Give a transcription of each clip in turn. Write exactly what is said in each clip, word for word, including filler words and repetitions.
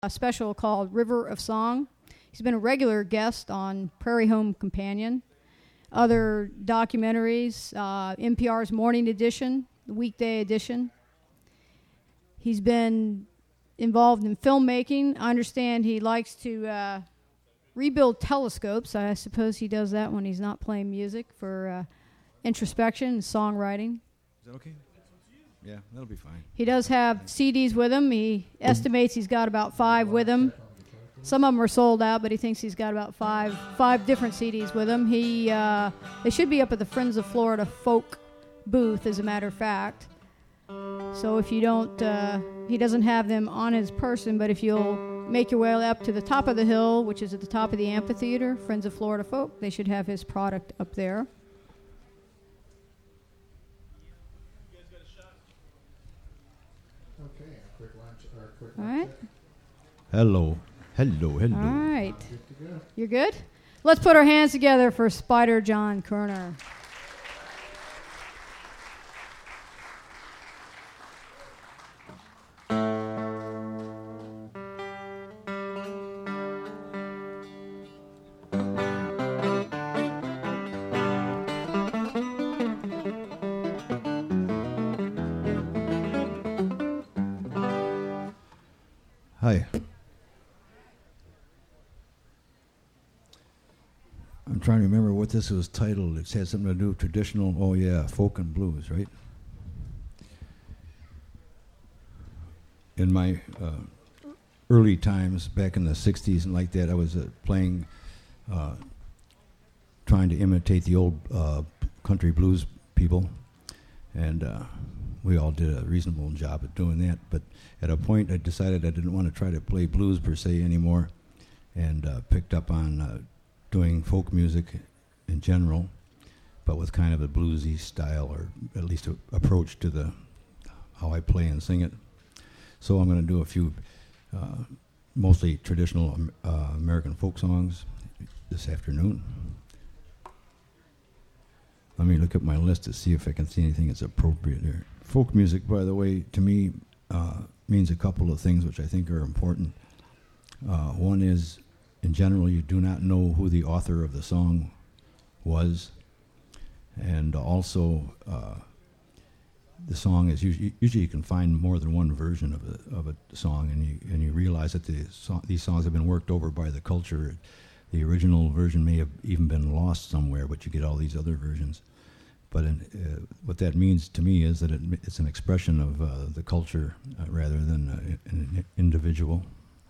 a special called River of Song. He's been a regular guest on Prairie Home Companion, other documentaries, uh, N P R's Morning Edition, the weekday edition. He's been involved in filmmaking. I understand he likes to uh, rebuild telescopes. I suppose he does that when he's not playing music for uh, introspection and songwriting. Is that okay? Yeah, that'll be fine. He does have C Ds with him. He estimates he's got about five with him. Some of them are sold out, but he thinks he's got about five five different C Ds with him. He uh, they should be up at the Friends of Florida folk booth, as a matter of fact. So if you don't, uh, he doesn't have them on his person, but if you'll make your way up to the top of the hill, which is at the top of the amphitheater, Friends of Florida Folk, they should have his product up there. Okay, a quick lunch or a quick All right. Hello. Hello, hello. All right. Good to go. You're good? Let's put our hands together for Spider John Kerner. Hi. I'm trying to remember what this was titled. It had something to do with traditional, oh yeah, folk and blues, right? In my uh, early times, back in the sixties and like that, I was uh, playing, uh, trying to imitate the old uh, country blues people, and uh, we all did a reasonable job at doing that. But at a point, I decided I didn't want to try to play blues per se anymore, and uh, picked up on uh, doing folk music in general, but with kind of a bluesy style, or at least an approach to the how I play and sing it. So I'm going to do a few uh, mostly traditional um, uh, American folk songs this afternoon. Let me look at my list to see if I can see anything that's appropriate there. Folk music, by the way, to me uh, means a couple of things which I think are important. Uh, one is, in general, you do not know who the author of the song was, and also uh, the song is usually, usually you can find more than one version of a of a song, and you and you realize that the so- these songs have been worked over by the culture. The original version may have even been lost somewhere, but you get all these other versions. But in, uh, what that means to me is that it, it's an expression of uh, the culture uh, rather than uh, an individual.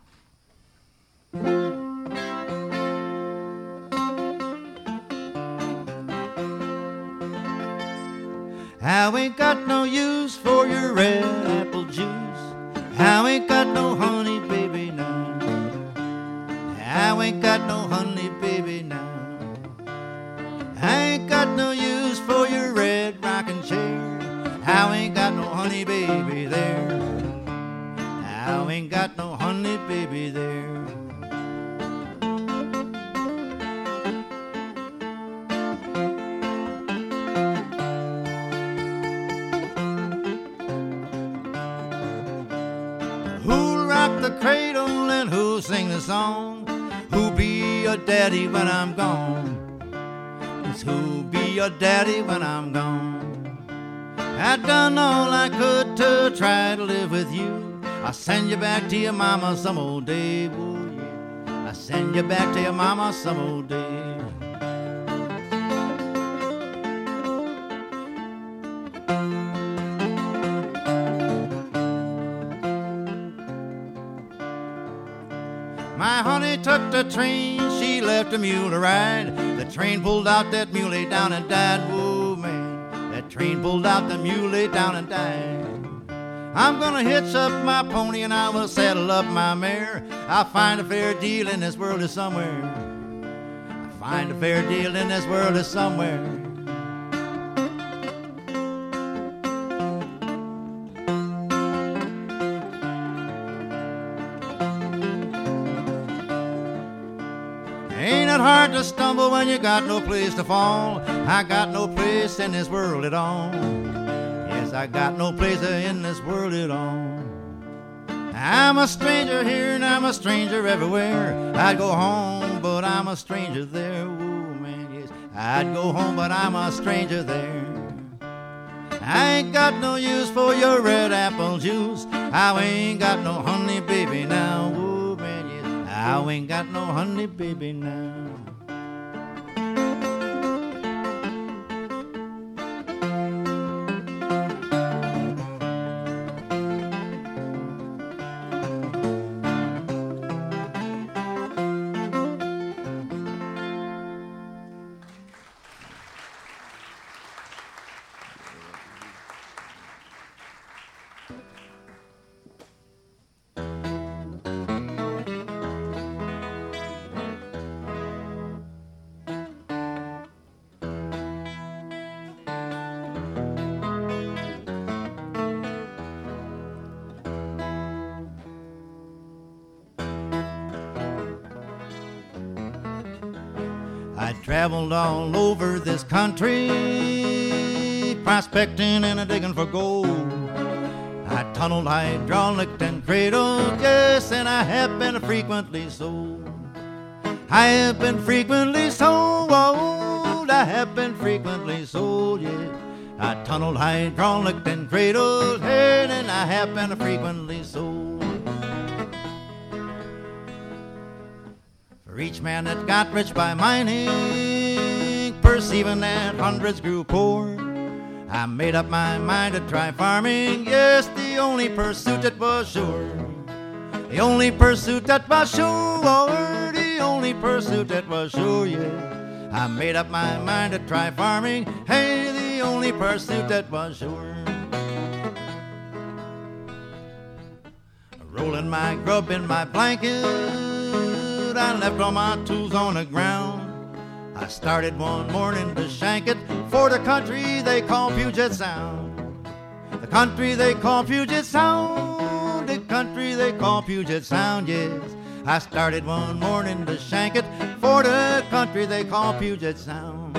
I ain't got no use for your red apple juice. I ain't got no honey, baby, now. I ain't got no honey, baby, now. I ain't got no use for your red rocking chair. I ain't got no honey, baby, there. I ain't got no honey, baby, there. Who'll rock the cradle and who'll sing the song? Who'll be your daddy when I'm gone? It's who'll be your daddy when I'm gone? I done all I could to try to live with you. I'll send you back to your mama some old day, oh yeah. I'll send you back to your mama some old day. My honey took the train, she left a mule to ride. The train pulled out, that muley down and died. Whoa, man, that train pulled out, the muley down and died. I'm gonna hitch up my pony and I will saddle up my mare. I'll find a fair deal in this world is somewhere. I'll find a fair deal in this world is somewhere. Ain't it hard to stumble when you got no place to fall? I got no place in this world at all. Yes, I got no place in this world at all. I'm a stranger here and I'm a stranger everywhere. I'd go home, but I'm a stranger there. Oh, man, yes. I'd go home, but I'm a stranger there. I ain't got no use for your red apple juice. I ain't got no honey, baby, now. Oh, man, yes. I ain't got no honey, baby, now. I traveled all over this country, prospecting and a digging for gold. I tunneled, hydraulic, and cradled, yes, and I have been frequently sold. I have been frequently sold, I have been frequently sold, yeah. I tunneled, hydraulic, and cradled, and I have been frequently sold. For each man that got rich by mining, perceiving that hundreds grew poor, I made up my mind to try farming, yes, the only pursuit that was sure. The only pursuit that was sure, the only pursuit that was sure, yeah. I made up my mind to try farming, hey, the only pursuit that was sure. Rolling my grub in my blanket, I left all my tools on the ground. I started one morning to shank it for the country they call Puget Sound. The country they call Puget Sound. The country they call Puget Sound, yes. I started one morning to shank it for the country they call Puget Sound.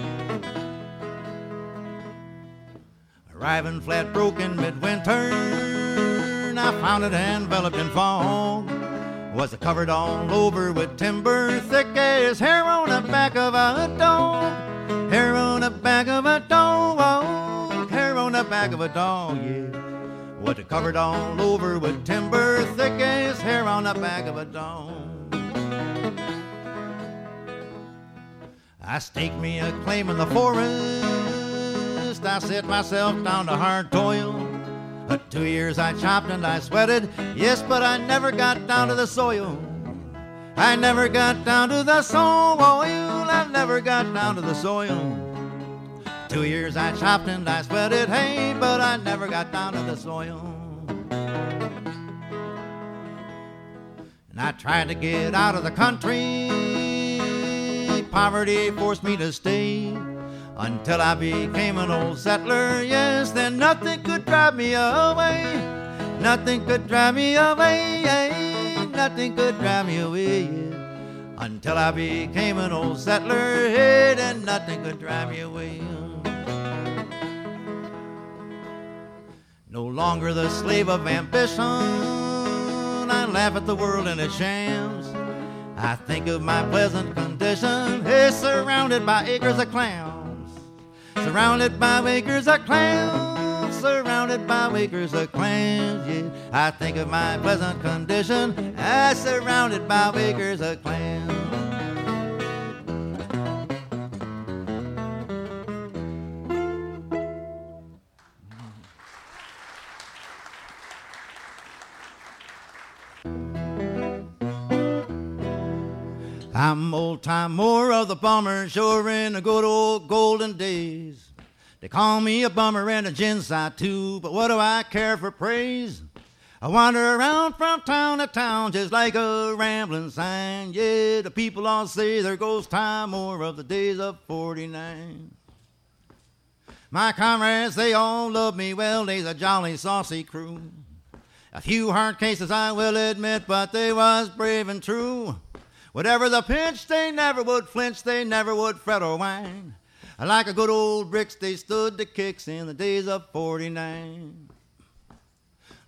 Arriving flat broke in midwinter, I found it enveloped in fog. Was covered all over with timber, thick as hair on the back of a dog. Hair on the back of a dog, hair on the back of a dog, yeah. Was covered all over with timber, thick as hair on the back of a dog. I staked me a claim in the forest, I set myself down to hard toil. For two years I chopped and I sweated, yes, but I never got down to the soil. I never got down to the soil, I never got down to the soil. Two years I chopped and I sweated, hey, but I never got down to the soil. And I tried to get out of the country, poverty forced me to stay. Until I became an old settler, yes, then nothing could drive me away. Nothing could drive me away, nothing could drive me away, yeah. Until I became an old settler, hey, then nothing could drive me away. No longer the slave of ambition, I laugh at the world and its shams. I think of my pleasant condition, hey, surrounded by acres of clams. Surrounded by acres of clams, surrounded by acres of clams, yeah. I think of my pleasant condition, I surrounded by acres of clams. I'm old-time Moore of the bummer, sure in the good old golden days. They call me a bummer and a ginside too, but what do I care for praise? I wander around from town to town just like a rambling sign. Yeah, the people all say there goes Time Moore of the days of forty-nine. My comrades, they all love me well, they's a jolly saucy crew. A few hard cases I will admit, but they was brave and true. Whatever the pinch, they never would flinch, they never would fret or whine. Like a good old bricks, they stood the kicks in the days of forty-nine.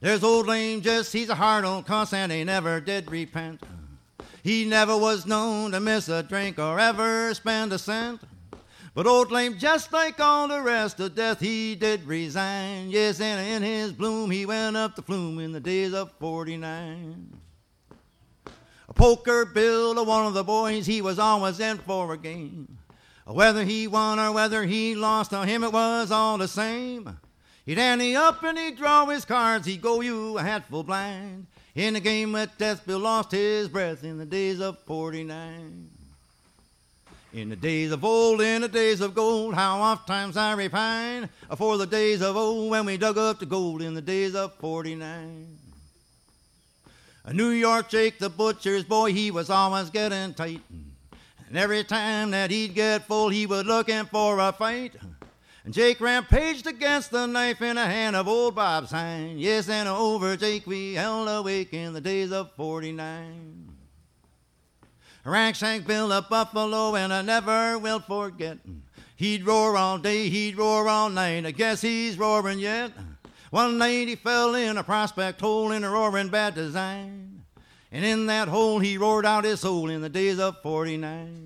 There's old lame Jess, he's a hard old cuss and he never did repent. He never was known to miss a drink or ever spend a cent. But old lame, just like all the rest of death, he did resign. Yes, and in his bloom he went up the flume in the days of forty-nine. A poker bill to one of the boys, he was always in for a game. Whether he won or whether he lost, to him it was all the same. He'd ante up and he'd draw his cards, he'd go you a hatful blind. In the game with death, Bill lost his breath in the days of forty-nine. In the days of old, in the days of gold, how oft times I repine for the days of old when we dug up the gold in the days of forty-nine. A New York Jake, the butcher's boy, he was always getting tight. And every time that he'd get full, he was looking for a fight. And Jake rampaged against the knife in the hand of old Bob Hine. Yes, and over Jake we held awake in the days of forty-nine. Rankshank Bill of Buffalo, and I never will forget. He'd roar all day, he'd roar all night. I guess he's roaring yet. One night he fell in a prospect hole in a roaring bad design. And in that hole he roared out his soul in the days of forty-nine.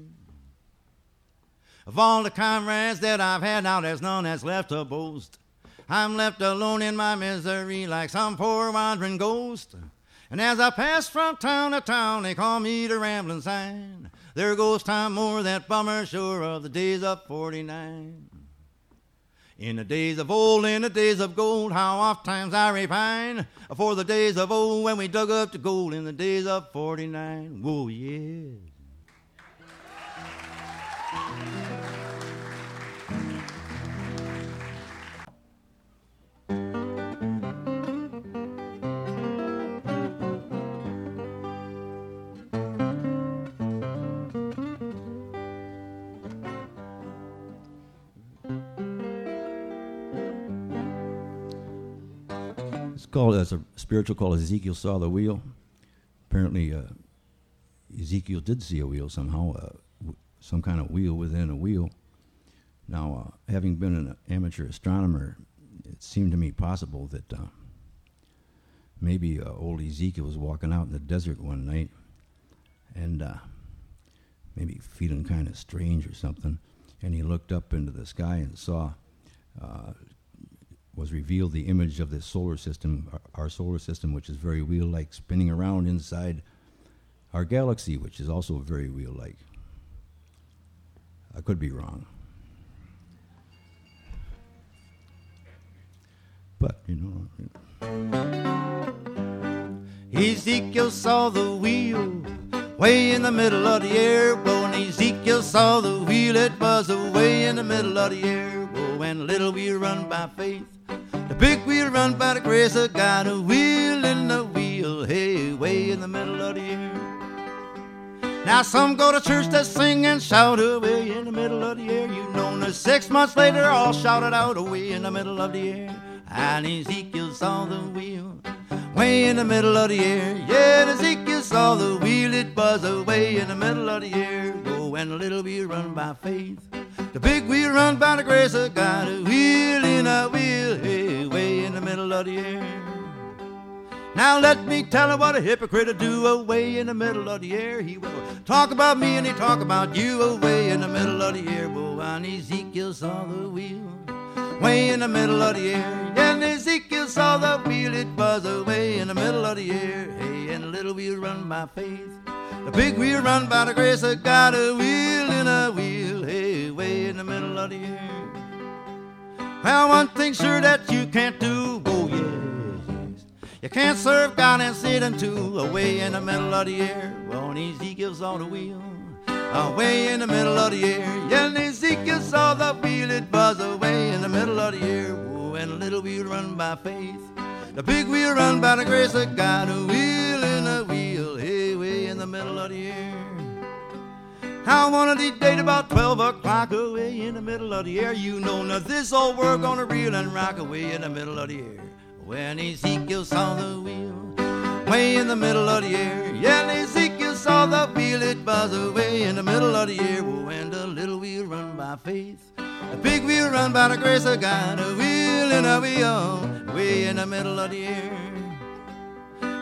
Of all the comrades that I've had, now there's none that's left to boast. I'm left alone in my misery like some poor wandering ghost. And as I pass from town to town, they call me the rambling sign. There goes Tom Moore, that bummer sure of the days of forty-nine. In the days of old, in the days of gold, how oft times I repine for the days of old when we dug up the gold in the days of forty-nine. Whoa, yeah. Called as a spiritual called Ezekiel Saw the Wheel. Apparently, uh, Ezekiel did see a wheel somehow, uh, w- some kind of wheel within a wheel. Now, uh, having been an amateur astronomer, it seemed to me possible that uh, maybe uh, old Ezekiel was walking out in the desert one night and uh, maybe feeling kind of strange or something, and he looked up into the sky and saw uh, was revealed the image of the solar system, our solar system, which is very wheel-like, spinning around inside our galaxy, which is also very wheel-like. I could be wrong. But, you know... You know. Ezekiel saw the wheel way in the middle of the air. When Ezekiel saw the wheel, it was away in the middle of the air. Oh, and the little wheel run by faith, the big wheel run by the grace of God. A wheel in the wheel, hey, way in the middle of the air. Now some go to church to sing and shout away in the middle of the air. You know, and six months later all shouted out away in the middle of the air. And Ezekiel saw the wheel way in the middle of the air. Yeah, and Ezekiel saw the wheel, it was away in the middle of the air. Oh, and the little wheel run by faith, the big wheel run by the grace of God. A wheel in a wheel, hey, way in the middle of the air. Now let me tell you what a hypocrite will do away in the middle of the air. He will talk about me and he talk about you away in the middle of the air. Oh, and Ezekiel saw the wheel way in the middle of the air. And Ezekiel saw the wheel, it was away in the middle of the air. Hey, and the little wheel run by faith, the big wheel run by the grace of God. A wheel in a wheel, hey, way in the middle of the air. Well, one thing sure that you can't do, oh yes, you can't serve God and Satan too, away in the middle of the air. Well, and Ezekiel saw the wheel away in the middle of the air. Yeah, and Ezekiel saw the wheel, it was away in the middle of the air. Oh, and the little wheel run by faith, the big wheel run by the grace of God. A wheel in a wheel, hey, way in the middle of the air. Now one of these days about twelve o'clock, away in the middle of the air, you know now this old world gonna reel and rock away in the middle of the air. When Ezekiel saw the wheel way in the middle of the air, yeah, and Ezekiel saw the wheel, it was away in the middle of the air. Oh, and the little wheel run by faith, the big wheel run by the grace of God. A wheel in a wheel, way in the middle of the air.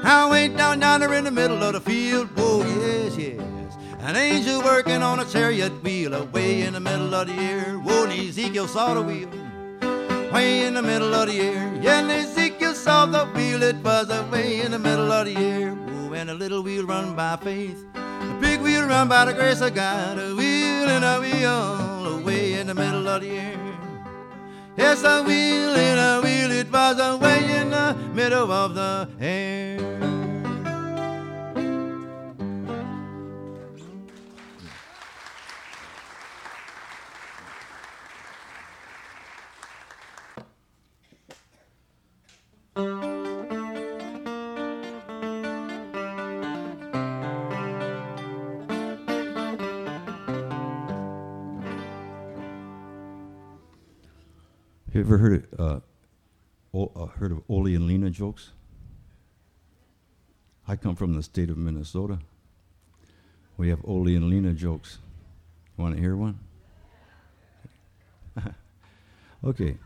How way down yonder in the middle of the field, oh yes, yes. An angel working on a chariot wheel away in the middle of the year. Whoa, and Ezekiel saw the wheel way in the middle of the year. Yeah, and Ezekiel saw the wheel, it was away in the middle of the year. Whoa, and a little wheel run by faith, a big wheel run by the grace of God. A wheel and a wheel away in the middle of the year. Yes, a wheel and a wheel, it was away in the middle of the air. You ever heard of, uh, o- uh, heard of Ole and Lena jokes? I come from the state of Minnesota. We have Ole and Lena jokes. You want to hear one? Okay.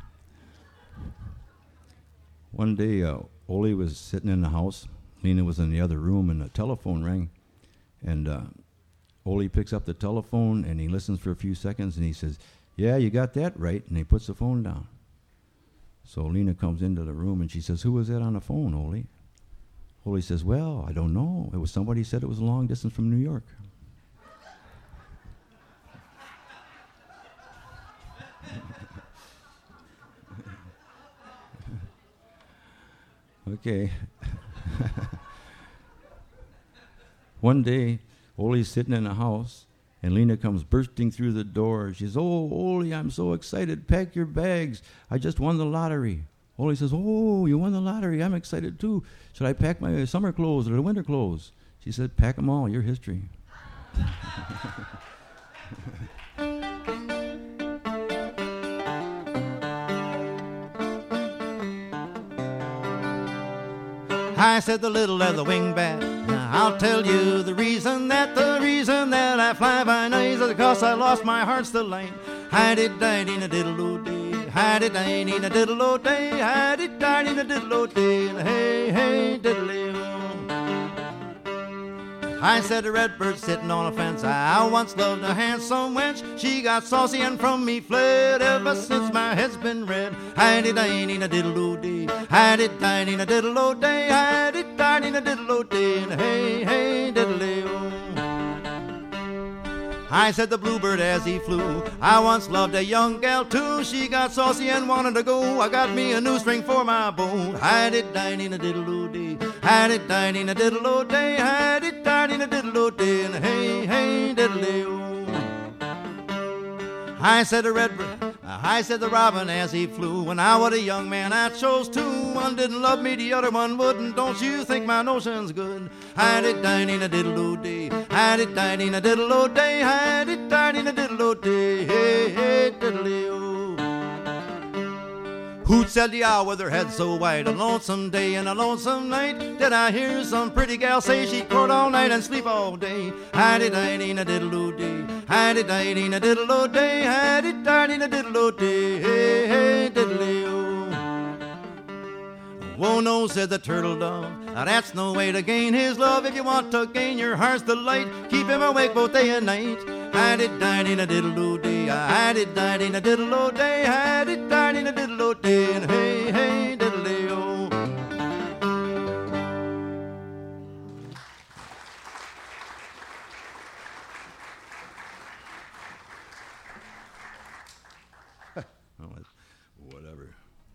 One day, uh, Ole was sitting in the house. Lena was in the other room, and the telephone rang. And uh, Ole picks up the telephone, and he listens for a few seconds, and he says, "Yeah, you got that right," and he puts the phone down. So Lena comes into the room, and she says, "Who was that on the phone, Ole?" Ole says, "Well, I don't know. It was somebody said it was a long distance from New York." Okay. One day, Ole's sitting in the house, and Lena comes bursting through the door. She says, "Oh, Ole, I'm so excited. Pack your bags. I just won the lottery." Ole says, "Oh, you won the lottery. I'm excited too. Should I pack my summer clothes or the winter clothes?" She said, "Pack them all. Your history." I said the little leather wing bat, I'll tell you the reason that the reason that I fly by night is because I lost my heart's delight. I did die in a diddle o day, I did die in a diddle o day, I did die in a diddle o day, and hey, hey, diddly o. I said a red bird sitting on a fence, I once loved a handsome wench. She got saucy and from me fled ever since my head's been red. I did die in a diddle o day, I did die in a diddle o day, I did die in a diddle o day, and hey, hey, diddly o. I said the bluebird as he flew, I once loved a young gal too. She got saucy and wanted to go, I got me a new string for my bow. I did dine in a diddle o day, I did dine in a diddle o day, I did dine in a diddle o day, and hey, hey, diddly o. I said the redbird, I said the robin as he flew. When I was a young man, I chose two. One didn't love me, the other one wouldn't. Don't you think my notion's good? I did dine in a diddle o day, I did dine in a diddle o day, I did dine in a diddle o day, hey, hey, diddly o. Hoot said the owl with her head so white, a lonesome day and a lonesome night. Did I hear some pretty gal say she'd court all night and sleep all day? I did dine in a diddle o day, I did dine in a diddle o day, I did dine in a diddle o day, hey, hey, diddly o. Whoa, no, said the turtle dove, now that's no way to gain his love. If you want to gain your heart's delight, keep him awake both day and night. I did dine in a diddle o day, I did dine in a diddle o day, I did dine in a diddle o day, and hey, hey, diddly o. Whatever.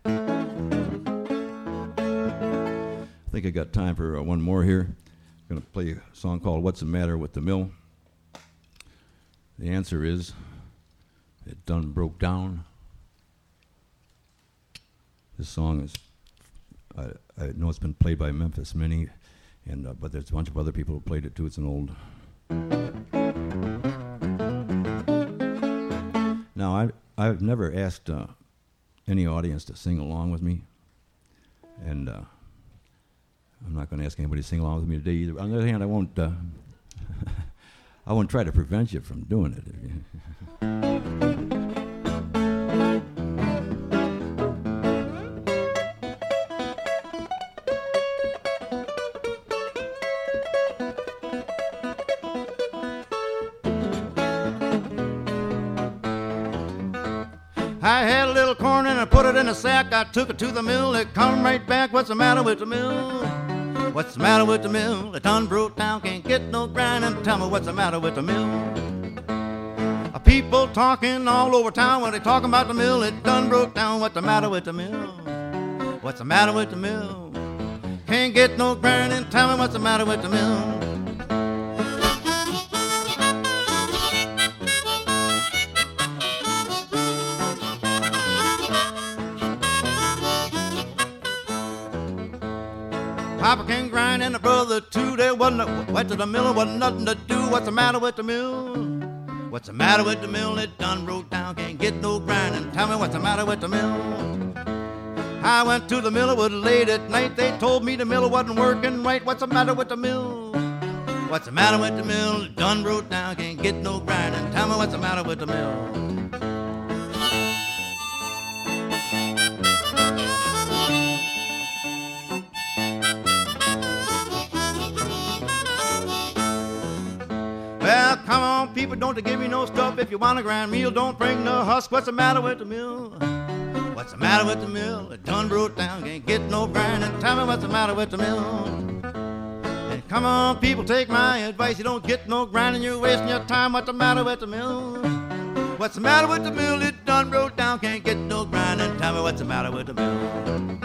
I think I got time for uh, one more here. I'm going to play a song called "What's the Matter with the Mill?" The answer is, it done broke down. This song is, I, I know it's been played by Memphis Minnie, and uh, but there's a bunch of other people who played it too. It's an old. Now, I, I've never asked uh, any audience to sing along with me, and uh, I'm not going to ask anybody to sing along with me today either. On the other hand, I won't. Uh, I won't try to prevent you from doing it. I had a little corn and I put it in a sack. I took it to the mill. It come right back. What's the matter with the mill? What's the matter with the mill? It done broke down. Can't get no grinding. Tell me what's the matter with the mill? Uh, people talking all over town when they talking about the mill. It done broke down. What's the matter with the mill? What's the matter with the mill? Can't get no grinding. Tell me what's the matter with the mill? Papa can grind and the brother too. There wasn't a, went to the mill, wasn't nothing to do. What's the matter with the mill? What's the matter with the mill? It done broke down, can't get no grinding. Tell me what's the matter with the mill? I went to the mill, it was late at night. They told me the mill wasn't working right. What's the matter with the mill? What's the matter with the mill? It done broke down, can't get no grinding. Tell me what's the matter with the mill? Well, come on, people, don't give me no stuff. If you want a grind meal, don't bring no husk. What's the matter with the mill? What's the matter with the mill? It done broke down, can't get no grinding. Tell me what's the matter with the mill? And come on, people, take my advice. You don't get no grinding, you're wasting your time. What's the matter with the mill? What's the matter with the mill? It done broke down, can't get no grinding. Tell me what's the matter with the mill?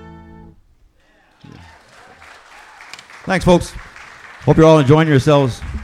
Thanks, folks. Hope you're all enjoying yourselves.